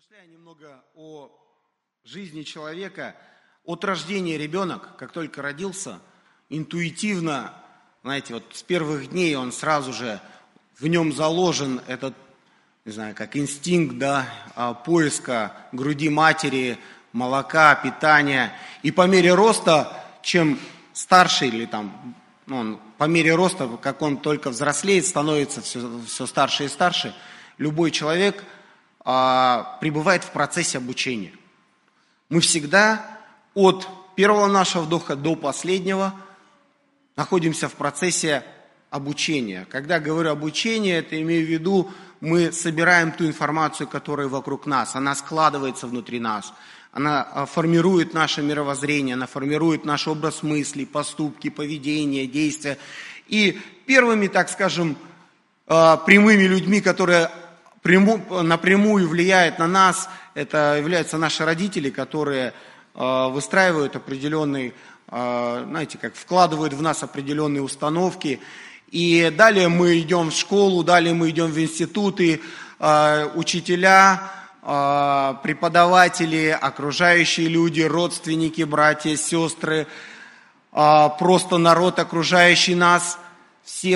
Размышляя немного о жизни человека, от рождения ребенок, как только родился, интуитивно, знаете, вот с первых дней он сразу же, в нем заложен этот, не знаю, как инстинкт, да, поиска груди матери, молока, питания. И по мере роста, чем старше или там, он, по мере роста, как он только взрослеет, становится все старше и старше, любой человек пребывает в процессе обучения. Мы всегда от первого нашего вдоха до последнего находимся в процессе обучения. Когда говорю обучение, это имею в виду, мы собираем ту информацию, которая вокруг нас, она складывается внутри нас, она формирует наше мировоззрение, она формирует наш образ мыслей, поступки, поведение, действия. И первыми, так скажем, прямыми людьми, которые напрямую влияет на нас, это являются наши родители, которые выстраивают определенные, знаете, как вкладывают в нас определенные установки. И далее мы идем в школу, далее мы идем в институты, учителя, преподаватели, окружающие люди, родственники, братья, сестры, просто народ, окружающий нас, все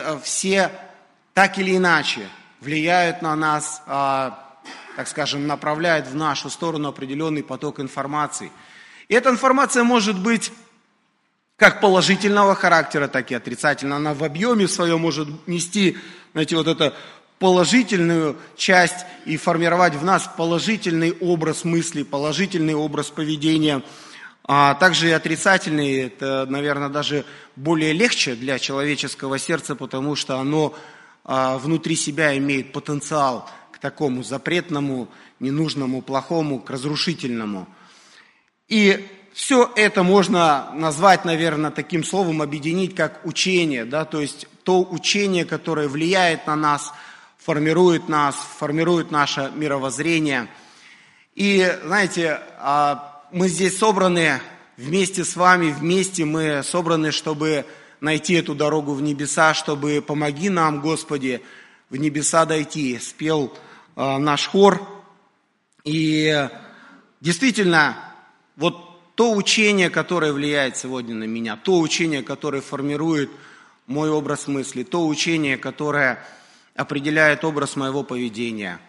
так или иначе влияют на нас, так скажем, направляют в нашу сторону определенный поток информации. И эта информация может быть как положительного характера, так и отрицательного. Она в объеме своем может нести, знаете, вот эту положительную часть и формировать в нас положительный образ мысли, положительный образ поведения. А также и отрицательный, это, наверное, даже более легче для человеческого сердца, потому что оно внутри себя имеет потенциал к такому запретному, ненужному, плохому, к разрушительному. И все это можно назвать, наверное, таким словом, объединить как учение, да, то есть то учение, которое влияет на нас, формирует наше мировоззрение. И, знаете, мы здесь собраны вместе с вами, вместе мы собраны, чтобы найти эту дорогу в небеса, чтобы «Помоги нам, Господи, в небеса дойти», спел наш хор. И действительно, вот то учение, которое влияет сегодня на меня, то учение, которое формирует мой образ мысли, то учение, которое определяет образ моего поведения.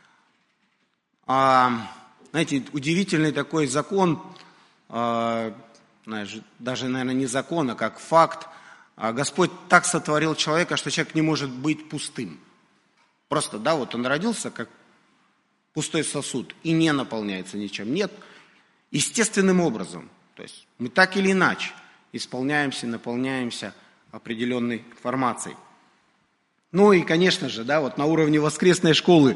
Знаете, удивительный такой закон, даже, наверное, не закон, а как факт. Господь так сотворил человека, что человек не может быть пустым. Просто, да, вот он родился как пустой сосуд и не наполняется ничем. Нет, естественным образом. То есть мы так или иначе исполняемся, наполняемся определенной информацией. Ну и, конечно же, да, вот на уровне воскресной школы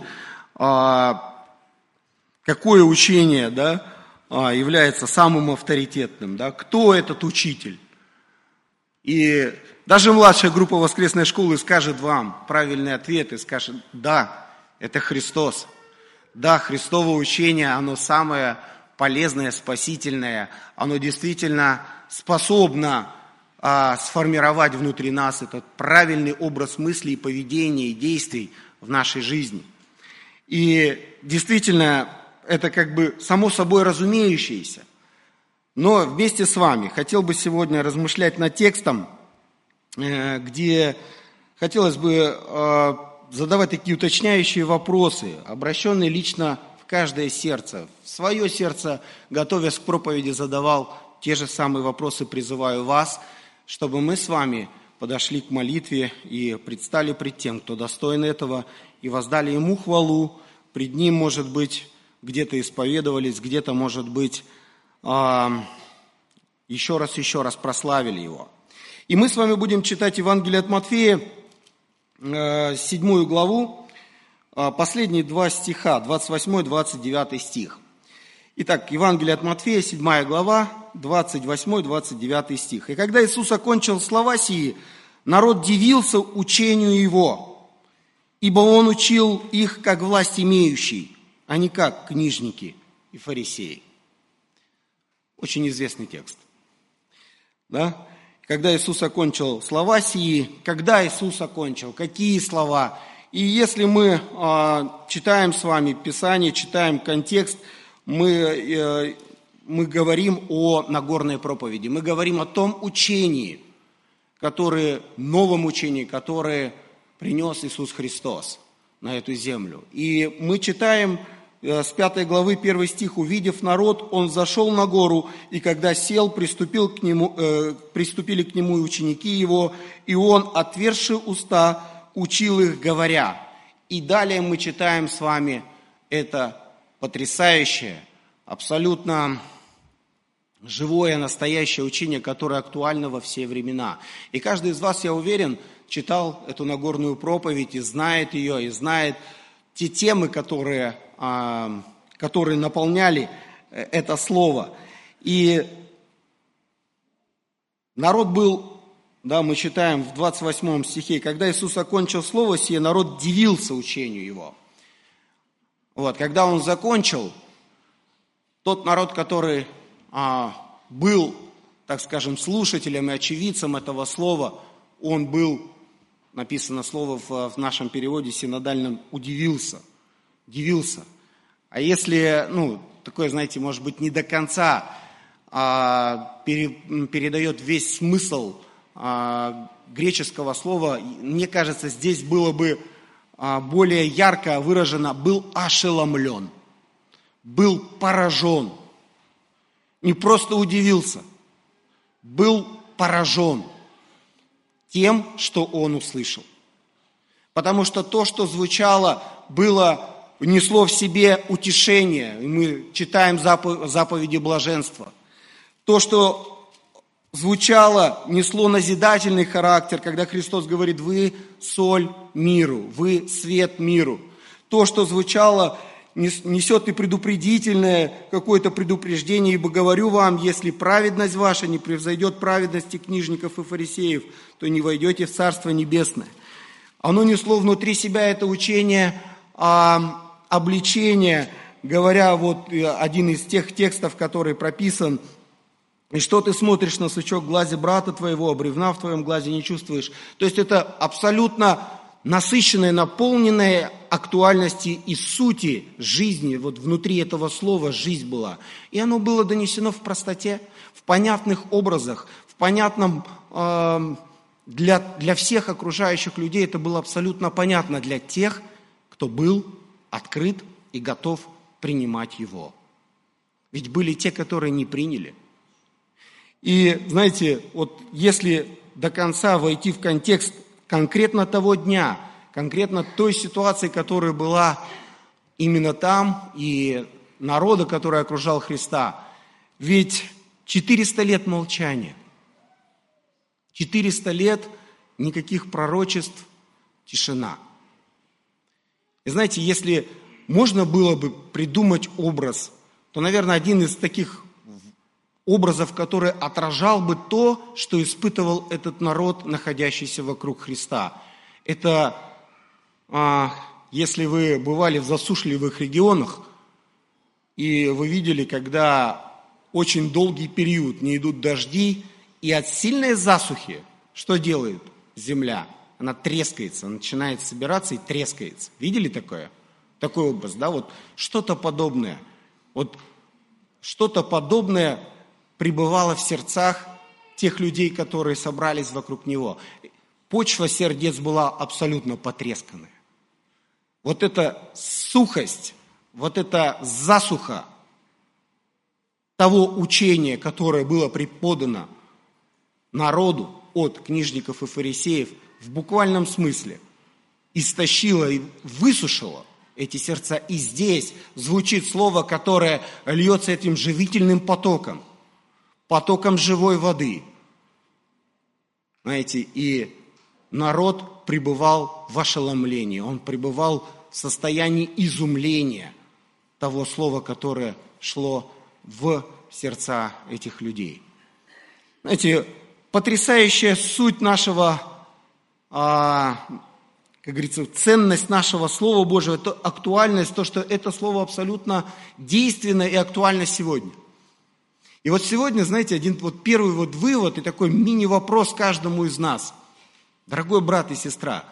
какое учение, да, является самым авторитетным, да, кто этот учитель? И даже младшая группа воскресной школы скажет вам правильный ответ и скажет: да, это Христос. Да, Христово учение, оно самое полезное, спасительное, оно действительно способно сформировать внутри нас этот правильный образ мыслей, и поведения, и действий в нашей жизни. И действительно, это как бы само собой разумеющееся. Но вместе с вами хотел бы сегодня размышлять над текстом, где хотелось бы задавать такие уточняющие вопросы, обращенные лично в каждое сердце. В свое сердце, готовясь к проповеди, задавал те же самые вопросы, призываю вас, чтобы мы с вами подошли к молитве и предстали пред тем, кто достоин этого, и воздали Ему хвалу, пред Ним, может быть, где-то исповедовались, где-то, может быть, еще раз прославили Его. И мы с вами будем читать Евангелие от Матфея, 7 главу, последние 2 стиха, 28-29 стих. Итак, Евангелие от Матфея, 7 глава, 28-29 стих. «И когда Иисус окончил слова сии, народ дивился учению Его, ибо Он учил их как власть имеющий, а не как книжники и фарисеи». Очень известный текст. Да? Когда Иисус окончил слова сии, когда Иисус окончил, какие слова И если мы читаем с вами Писание, читаем контекст, мы говорим о Нагорной проповеди, мы говорим о том учении, новом учении, которое принес Иисус Христос на эту землю. И мы читаем с 5 главы 1 стих: «Увидев народ, он зашел на гору, и когда сел, приступили к нему и ученики его, и он, отверзши уста, учил их, говоря». И далее мы читаем с вами это потрясающее, абсолютно живое, настоящее учение, которое актуально во все времена. И каждый из вас, я уверен, читал эту Нагорную проповедь и знает ее, и знает те темы, которые наполняли это слово. И народ был, мы читаем в 28 стихе: «Когда Иисус окончил слово сие, народ дивился учению его». Когда он закончил, тот народ, который был, так скажем, слушателем и очевидцем этого слова, он был, написано слово в нашем переводе синодальном, удивился. А если, такое, знаете, может быть, не до конца передает весь смысл греческого слова, мне кажется, здесь было бы более ярко выражено: был ошеломлен, был поражен. Не просто удивился, был поражен тем, что он услышал. Потому что то, что звучало, несло в себе утешение. И мы читаем заповеди блаженства. То, что звучало, несло назидательный характер, когда Христос говорит: «Вы соль миру, вы свет миру». То, что звучало, несет и предупредительное какое-то предупреждение: «Ибо говорю вам, если праведность ваша не превзойдет праведности книжников и фарисеев, то не войдете в Царство Небесное». Оно несло внутри себя это учение обличения, говоря, один из тех текстов, который прописан: «И что ты смотришь на сучок в глазе брата твоего, а бревна в твоем глазе не чувствуешь?» То есть это абсолютно насыщенное, наполненное актуальности и сути жизни. Внутри этого слова жизнь была. И оно было донесено в простоте, в понятных образах, в понятном для всех окружающих людей. Это было абсолютно понятно для тех, кто был открыт и готов принимать его. Ведь были те, которые не приняли. И знаете, если до конца войти в контекст конкретно того дня, конкретно той ситуации, которая была именно там, и народа, который окружал Христа, ведь 400 лет молчания, 400 лет никаких пророчеств, тишина. И знаете, если можно было бы придумать образ, то, наверное, один из таких образов, который отражал бы то, что испытывал этот народ, находящийся вокруг Христа. Это, если вы бывали в засушливых регионах, и вы видели, когда очень долгий период не идут дожди, и от сильной засухи что делает земля? Она трескается, она начинает собираться и трескается. Видели такое? Такой образ, да? Что-то подобное. Что-то подобное пребывало в сердцах тех людей, которые собрались вокруг него. Почва сердец была абсолютно потресканная. Эта сухость, эта засуха того учения, которое было преподано народу от книжников и фарисеев, в буквальном смысле истощила и высушила эти сердца. И здесь звучит слово, которое льется этим живительным потоком живой воды. Знаете, и народ пребывал в ошеломлении, он пребывал в состоянии изумления того слова, которое шло в сердца этих людей. Знаете, потрясающая суть нашего, как говорится, ценность нашего Слова Божьего, это актуальность, то, что это Слово абсолютно действенно и актуально сегодня. И сегодня, знаете, один первый вывод и такой мини-вопрос каждому из нас. Дорогой брат и сестра,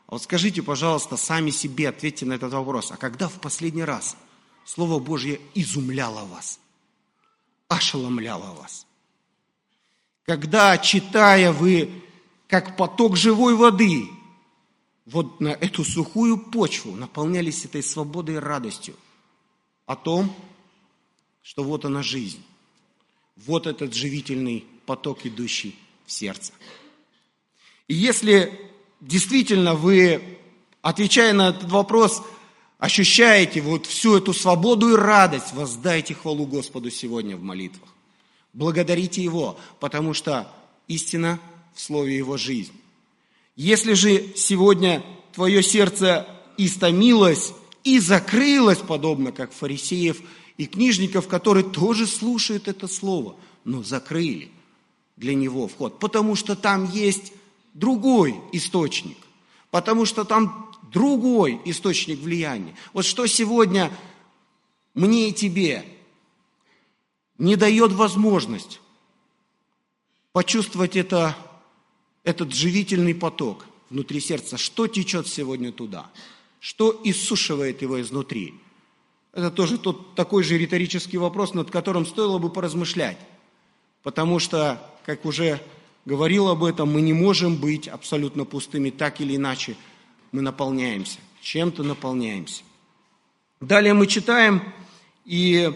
А вот скажите, пожалуйста, сами себе, ответьте на этот вопрос. А когда в последний раз Слово Божье изумляло вас, ошеломляло вас? Когда, читая, вы, как поток живой воды, вот на эту сухую почву наполнялись этой свободой и радостью о том, что вот она жизнь, вот этот живительный поток, идущий в сердце. И если действительно вы, отвечая на этот вопрос, ощущаете вот всю эту свободу и радость, воздайте хвалу Господу сегодня в молитвах. Благодарите Его, потому что истина в Слове Его жизнь. Если же сегодня твое сердце истомилось и закрылось, подобно как фарисеев и книжников, которые тоже слушают это Слово, но закрыли для него вход, потому что там есть другой источник, потому что там другой источник влияния. Вот что сегодня мне и тебе не дает возможность почувствовать этот живительный поток внутри сердца. Что течет сегодня туда? Что иссушивает его изнутри? Это тоже такой же риторический вопрос, над которым стоило бы поразмышлять. Потому что, как уже говорил об этом, мы не можем быть абсолютно пустыми, так или иначе мы наполняемся, чем-то наполняемся. Далее мы читаем, и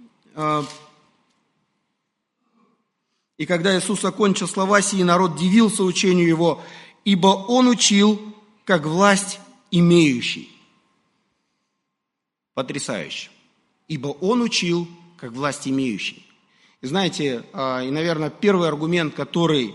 когда Иисус окончил слова сии, народ дивился учению Его, ибо Он учил, как власть имеющий. Потрясающе. Ибо Он учил, как власть имеющий. И знаете, и, наверное, первый аргумент, который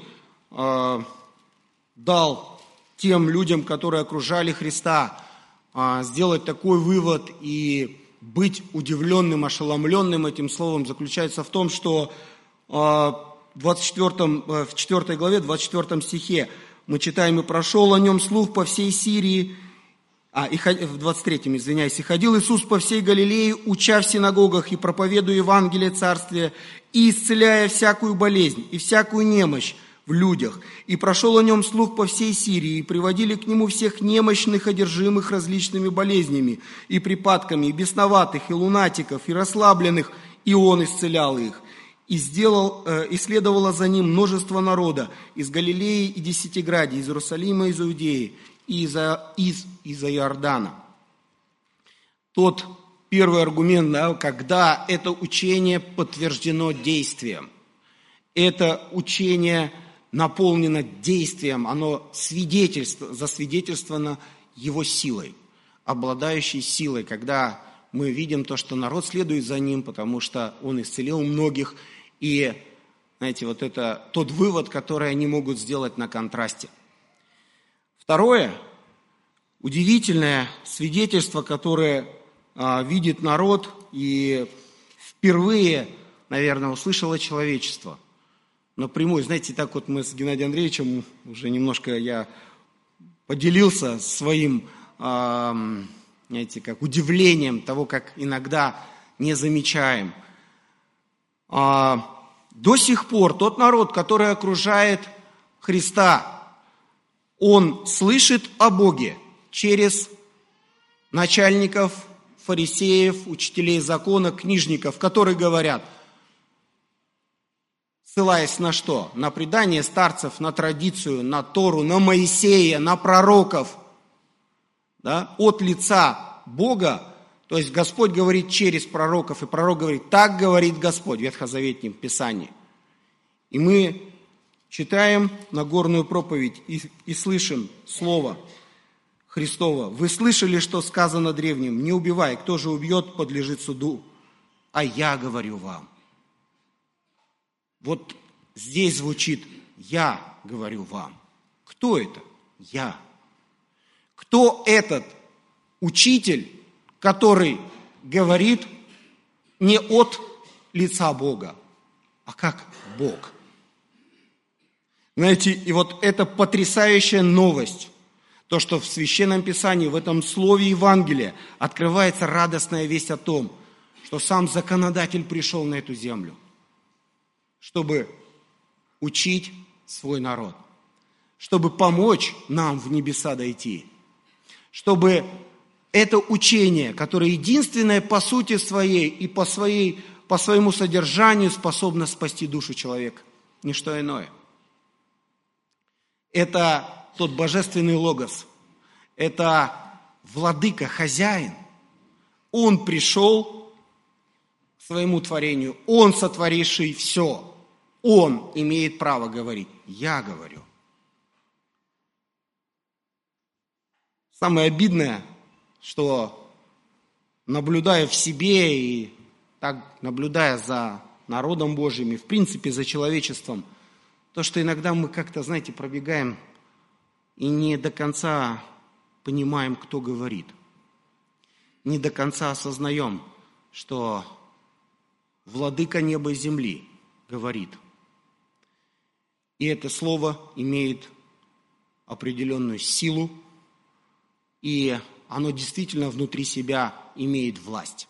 дал тем людям, которые окружали Христа, сделать такой вывод и быть удивленным, ошеломленным этим словом, заключается в том, что в 4 главе, 24 стихе мы читаем: «И прошел о нем слух по всей Сирии». В 23-м, извиняюсь. «И ходил Иисус по всей Галилее, уча в синагогах и проповедуя Евангелие Царствия, и исцеляя всякую болезнь и всякую немощь в людях. И прошел о нем слух по всей Сирии, и приводили к нему всех немощных, одержимых различными болезнями и припадками, и бесноватых, и лунатиков, и расслабленных, и он исцелял их. И следовало за ним множество народа из Галилеи и Десятиградия, из Иерусалима, из Иудеи, и из-за Иордана». Тот первый аргумент, да, когда это учение подтверждено действием. Это учение наполнено действием, оно засвидетельствовано его силой, обладающей силой, когда мы видим то, что народ следует за ним, потому что он исцелил многих. И, знаете, вот это тот вывод, который они могут сделать на контрасте. Второе, удивительное свидетельство, которое видит народ и впервые, наверное, услышало человечество. Напрямую, знаете, так вот мы с Геннадием Андреевичем, уже немножко я поделился своим, знаете, как удивлением того, как иногда не замечаем. До сих пор тот народ, который окружает Христа, он слышит о Боге через начальников, фарисеев, учителей закона, книжников, которые говорят, ссылаясь на что? На предание старцев, на традицию, на Тору, на Моисея, на пророков, да, от лица Бога. То есть Господь говорит через пророков, и пророк говорит, так говорит Господь в Ветхозаветнем Писании. И мы читаем Нагорную проповедь и слышим слово Христово. «Вы слышали, что сказано древним? Не убивай, кто же убьет, подлежит суду. А я говорю вам». Вот здесь звучит «я говорю вам». Кто это? Я. Кто этот учитель, который говорит не от лица Бога, а как Бог? Знаете, и вот это потрясающая новость, то, что в Священном Писании, в этом слове Евангелия открывается радостная весть о том, что сам законодатель пришел на эту землю, чтобы учить свой народ, чтобы помочь нам в небеса дойти, чтобы это учение, которое единственное по сути своей и по своему содержанию способно спасти душу человека, ничто иное. Это тот божественный логос, это владыка, хозяин. Он пришел к своему творению, он сотворивший все. Он имеет право говорить, я говорю. Самое обидное, что наблюдая в себе и так наблюдая за народом Божьим и в принципе за человечеством, то, что иногда мы как-то, знаете, пробегаем и не до конца понимаем, кто говорит. Не до конца осознаем, что владыка неба и земли говорит. И это слово имеет определенную силу, и оно действительно внутри себя имеет власть.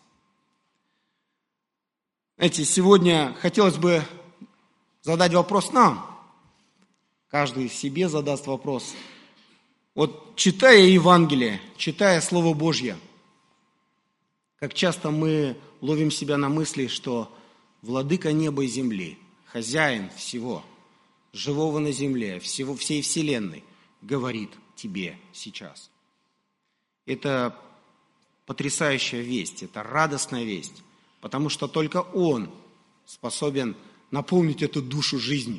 Знаете, сегодня хотелось бы задать вопрос нам. Каждый себе задаст вопрос. Вот читая Евангелие, читая Слово Божье, как часто мы ловим себя на мысли, что владыка неба и земли, хозяин всего, живого на земле, всей вселенной, говорит тебе сейчас. Это потрясающая весть, это радостная весть, потому что только Он способен наполнить эту душу жизнью.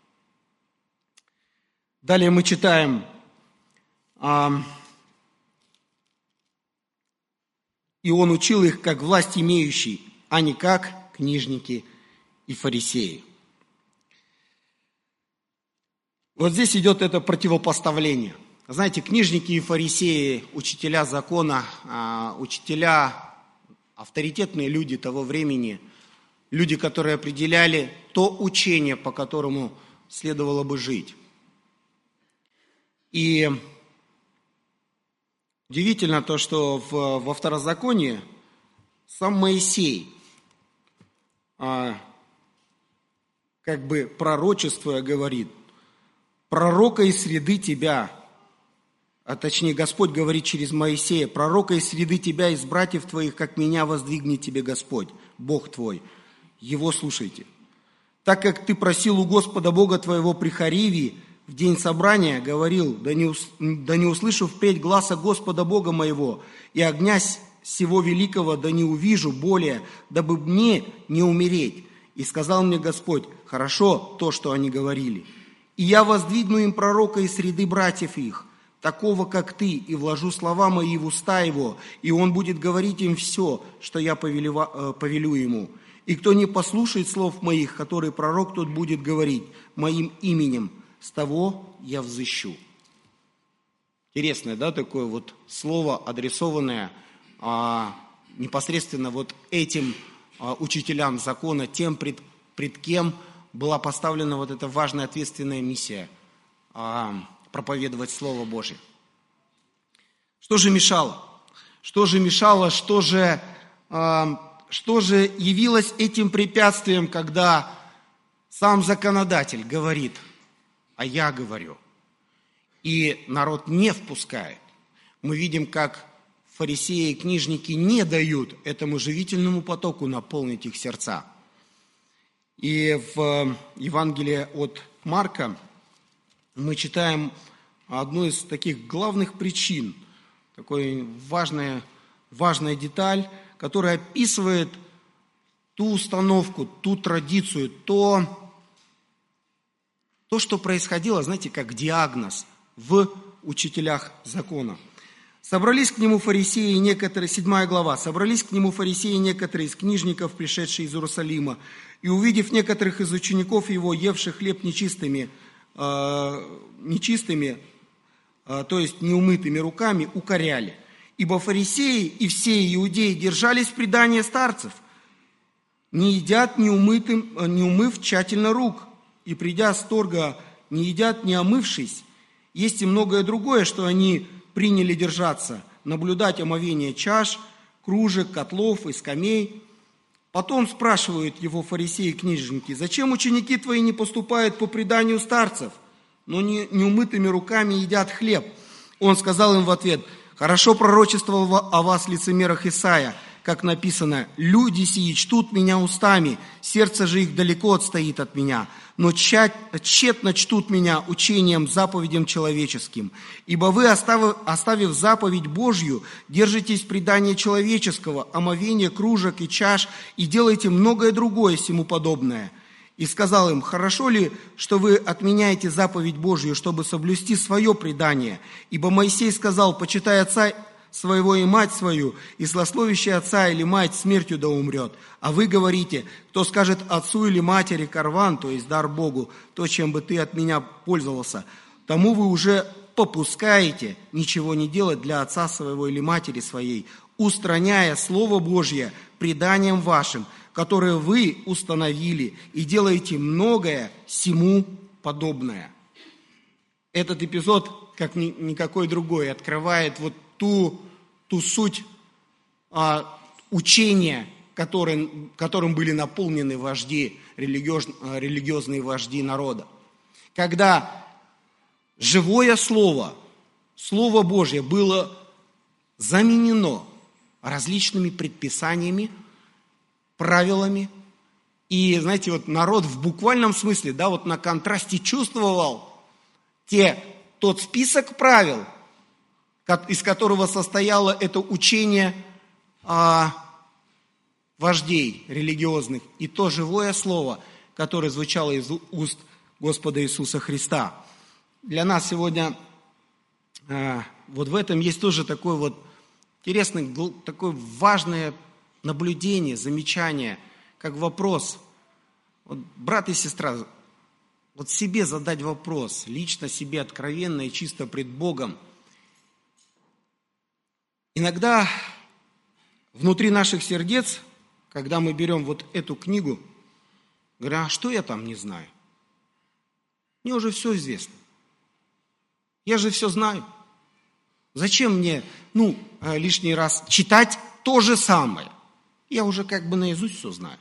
Далее мы читаем: «И Он учил их, как власть имеющий, а не как книжники и фарисеи». Вот здесь идет это противопоставление. Знаете, книжники и фарисеи, учителя закона, учителя, авторитетные люди того времени, люди, которые определяли то учение, по которому следовало бы жить. И удивительно то, что во Второзаконии сам Моисей, как бы пророчествуя, говорит: «Пророка из среды тебя», а точнее Господь говорит через Моисея: «Пророка из среды тебя, из братьев твоих, как меня воздвигнет тебе Господь, Бог твой, Его слушайте. Так как ты просил у Господа Бога твоего при Хориве в день собрания, говорил: да не услышу впредь гласа Господа Бога моего, и огня сего великого да не увижу более, дабы мне не умереть. И сказал мне Господь: хорошо то, что они говорили. И я воздвигну им пророка из среды братьев их, такого, как ты, и вложу слова мои в уста его, и он будет говорить им все, что я повелю ему. И кто не послушает слов моих, которые пророк тот будет говорить моим именем, с того я взыщу». Интересное, да, такое вот слово, адресованное непосредственно вот этим учителям закона, тем, пред кем была поставлена вот эта важная ответственная миссия проповедовать Слово Божие. Что же мешало? Что же явилось этим препятствием, когда сам законодатель говорит: а я говорю, и народ не впускает? Мы видим, как фарисеи и книжники не дают этому живительному потоку наполнить их сердца. И в Евангелии от Марка мы читаем одну из таких главных причин, такой важная деталь, которая описывает ту установку, ту традицию, то, что происходило, знаете, как диагноз в учителях закона. Собрались к нему фарисеи некоторые, 7 глава, собрались к нему фарисеи некоторые из книжников, пришедшие из Иерусалима, и, увидев некоторых из учеников его, евших хлеб нечистыми, то есть неумытыми руками, укоряли. Ибо фарисеи и все иудеи держались предания старцев, не едят, не умыв тщательно рук, и, придя с торга, не едят, не омывшись. Есть и многое другое, что они приняли держаться, наблюдать омовение чаш, кружек, котлов и скамей. Потом спрашивают его фарисеи и книжники: зачем ученики твои не поступают по преданию старцев, но неумытыми руками едят хлеб? Он сказал им в ответ: Хорошо пророчествовал о вас лицемерах Исаия, как написано: «Люди сии чтут меня устами, сердце же их далеко отстоит от меня, но тщетно чтут меня учением, заповедям человеческим. Ибо вы, оставив заповедь Божью, держитесь предания человеческого, омовения кружек и чаш, и делаете многое другое сему подобное». И сказал им: «Хорошо ли, что вы отменяете заповедь Божью, чтобы соблюсти свое предание? Ибо Моисей сказал: почитай отца своего и мать свою, и злословящий отца или мать смертью да умрет. А вы говорите: кто скажет отцу или матери карван, то есть дар Богу, то, чем бы ты от меня пользовался, тому вы уже попускаете ничего не делать для отца своего или матери своей, устраняя Слово Божье преданием вашим, которое вы установили, и делаете многое сему подобное». Этот эпизод, как никакой другой, открывает вот ту суть учения, которым были наполнены вожди, религиозные вожди народа. Когда живое Слово, Слово Божье было заменено различными предписаниями, правилами. И, знаете, вот народ в буквальном смысле, да, вот на контрасте чувствовал тот список правил, из которого состояло это учение вождей религиозных, и то живое слово, которое звучало из уст Господа Иисуса Христа. Для нас сегодня вот в этом есть тоже такое вот интересное, такое важное наблюдение, замечание, как вопрос. Вот, брат и сестра, вот себе задать вопрос, лично себе откровенно и чисто пред Богом. Иногда внутри наших сердец, когда мы берем вот эту книгу, говорим: а что я там не знаю? Мне уже все известно. Я же все знаю. Зачем мне, лишний раз читать то же самое? Я уже как бы наизусть все знаю.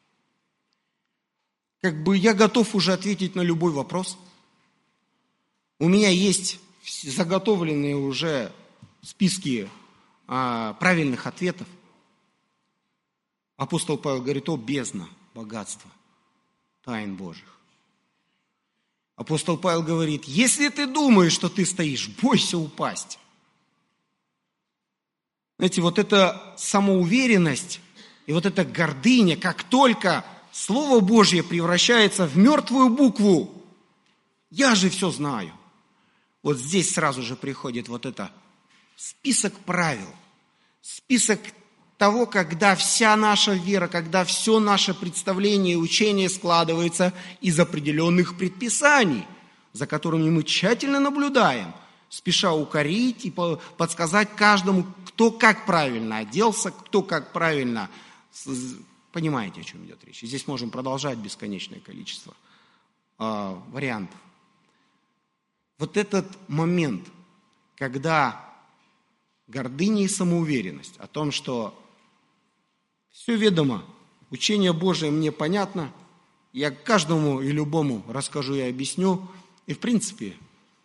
Как бы я готов уже ответить на любой вопрос. У меня есть заготовленные уже списки правильных ответов. Апостол Павел говорит: о бездна, богатство тайн Божьих. Апостол Павел говорит: если ты думаешь, что ты стоишь, бойся упасть. Знаете, вот эта самоуверенность и вот эта гордыня, как только Слово Божье превращается в мертвую букву, я же все знаю. Вот здесь сразу же приходит вот это список правил, список того, когда вся наша вера, когда все наше представление и учение складывается из определенных предписаний, за которыми мы тщательно наблюдаем, спеша укорить и подсказать каждому, кто как правильно оделся, кто как правильно. Понимаете, о чем идет речь. И здесь можем продолжать бесконечное количество вариантов. Вот этот момент, когда гордыня и самоуверенность о том, что все ведомо, учение Божие мне понятно, я каждому и любому расскажу и объясню, и в принципе,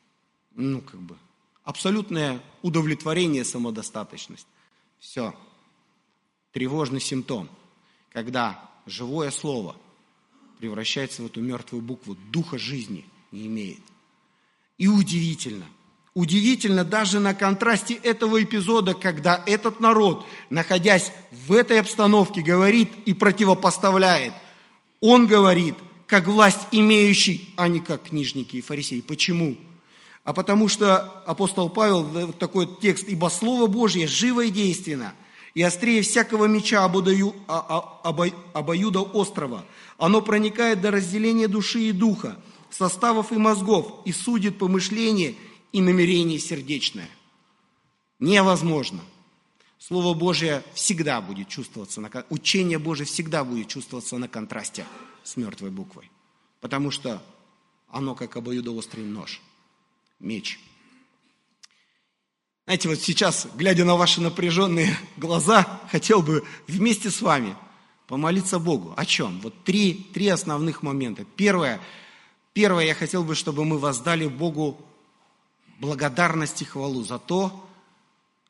абсолютное удовлетворение, самодостаточность. Все. Тревожный симптом, когда живое слово превращается в эту мертвую букву, духа жизни не имеет. И удивительно даже на контрасте этого эпизода, когда этот народ, находясь в этой обстановке, говорит и противопоставляет. Он говорит, как власть имеющий, а не как книжники и фарисеи. Почему? А потому что апостол Павел, такой текст: «Ибо Слово Божье живо и действенно, и острее всякого меча обоюдоострого. Оно проникает до разделения души и духа, составов и мозгов, и судит помышления и намерения сердечное». Невозможно. Слово Божье всегда будет чувствоваться, учение Божье всегда будет чувствоваться на контрасте с мертвой буквой. Потому что оно как обоюдоострый нож, меч. Знаете, вот сейчас, глядя на ваши напряженные глаза, хотел бы вместе с вами помолиться Богу. О чем? Вот три основных момента. Первое, я хотел бы, чтобы мы воздали Богу благодарность и хвалу за то,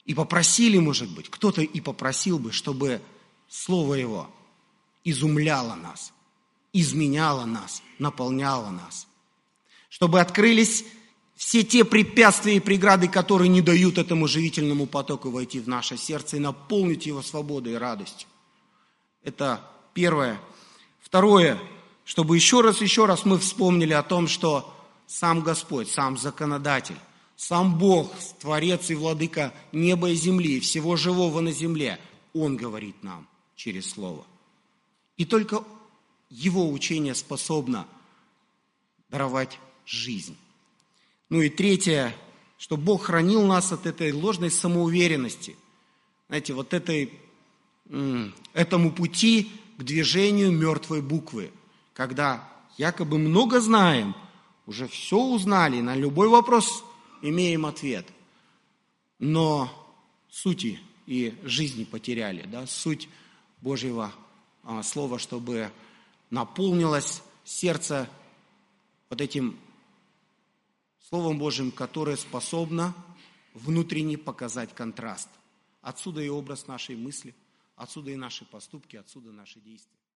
И попросили, может быть, кто-то и попросил бы, чтобы Слово Его изумляло нас, изменяло нас, наполняло нас. Чтобы открылись все те препятствия и преграды, которые не дают этому живительному потоку войти в наше сердце и наполнить его свободой и радостью. Это первое. Второе, чтобы еще раз мы вспомнили о том, что сам Господь, сам Законодатель, сам Бог, Творец и Владыка неба и земли, и всего живого на земле, Он говорит нам через Слово. И только Его учение способно даровать жизнь. Ну и третье, что Бог хранил нас от этой ложной самоуверенности. Знаете, вот этому пути к движению мертвой буквы, когда якобы много знаем, уже все узнали, на любой вопрос имеем ответ, но сути и жизни потеряли, да, суть Божьего Слова, чтобы наполнилось сердце вот этим Словом Божьим, которое способно внутренне показать контраст. Отсюда и образ нашей мысли, отсюда и наши поступки, отсюда наши действия.